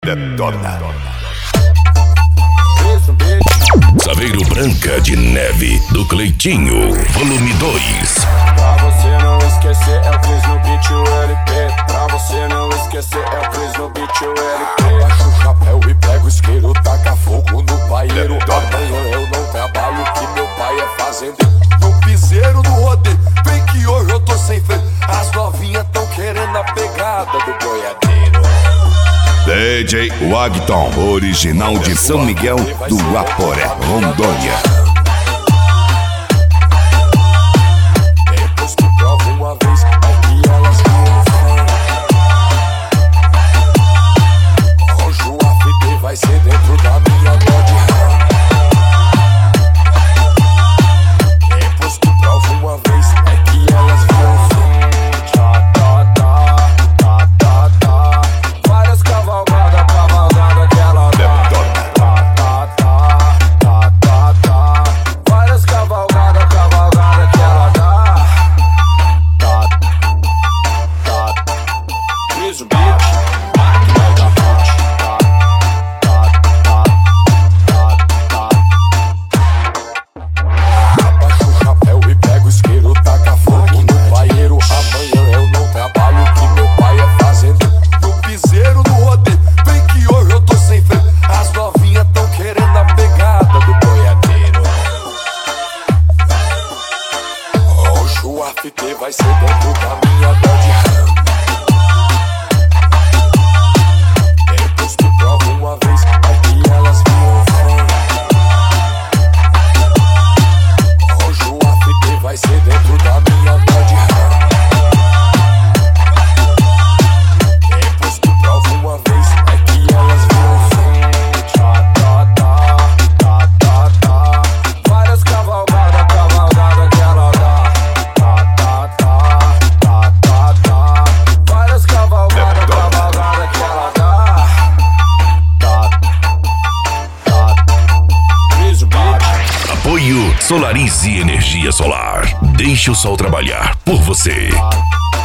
Detona. Saveiro Branca de Neve, do Cleitinho, volume 2. Pra você não esquecer, é o Cris no beat e o LP. Pra você não esquecer, é o Cris no beat e o LP. Abaixa o chapéu e pega o isqueiro, taca fogo no paieiro. Amanhã eu não trabalho, que meu pai é fazendeiro. No piseiro, no rodeio, vem que hoje eu tô sem freio. As novinhas tão querendo a pegada do boiadeiro. DJ Wagton, original de São Miguel do Aporé, Rondônia. Depois que prova uma vez, é que elas viram fã. Hoje o AFD vai ser dentro da minha Dodge Ram. Depois que prova uma vez, é que elas viram fã. Várias cavalgada que ela dá. Várias cavalgada que ela dá. Cris o beat, máquina da hot. Abaixa o chapéu e pega o isqueiro, taca fogo no paieiro. Amanhã eu não trabalho, que meu pai é fazendeiro. No piseiro, no rodeio, vem que hoje eu tô sem freio. As novinhas tão querendo a pegada do boiadeiro. Hoje o AFT vai ser dentro da minha Dodge Ram. Depois que prova uma vez, é que elas viram fã. Hoje o AFT vai ser dentro da minha Dodge Ram. Depois que prova uma vez, é que elas viram fã. Várias cavalgada que ela dá. Várias cavalgada que ela dá. Cris o beat. Apoio Solarize Energia Solar. Deixe o sol trabalhar por você.